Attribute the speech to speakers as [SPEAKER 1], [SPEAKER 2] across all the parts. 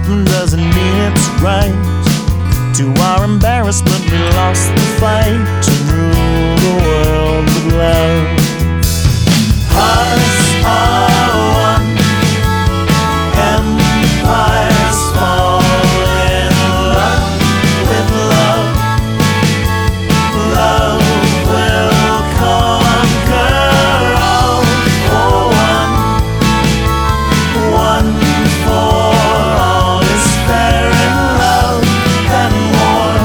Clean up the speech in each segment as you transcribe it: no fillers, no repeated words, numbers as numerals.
[SPEAKER 1] happened doesn't mean it's right. To our embarrassment, we lost the fight to rule the world with love. Hearts are one, empires fall in love with love. Love will conquer all for one. One for all is fair in love and more.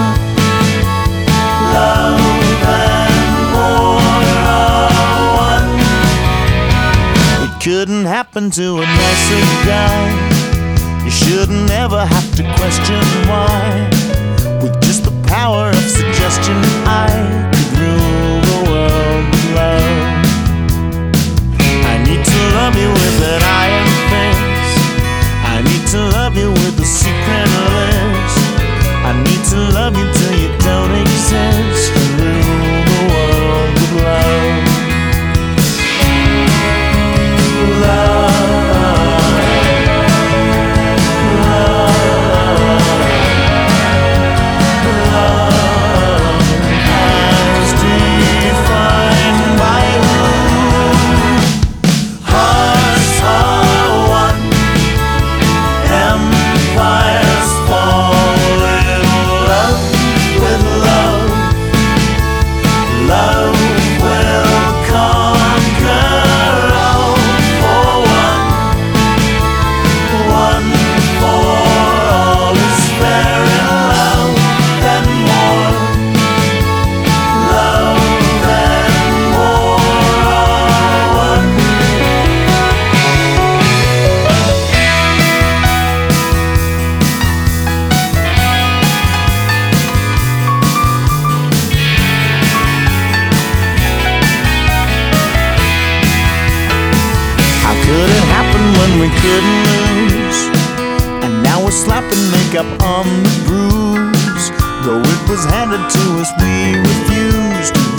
[SPEAKER 1] Love and more are one. It couldn't happen to a nicer guy. You shouldn't ever have to question why. With just the power of suggestion, I could rule the world with love. I need to love you with an iron fist. I need to love you with a secret list. I need to love you till you don't exist. To rule the world with love. Could it happen when we couldn't lose? And now we're slapping makeup on the bruise. Though it was handed to us, we refused to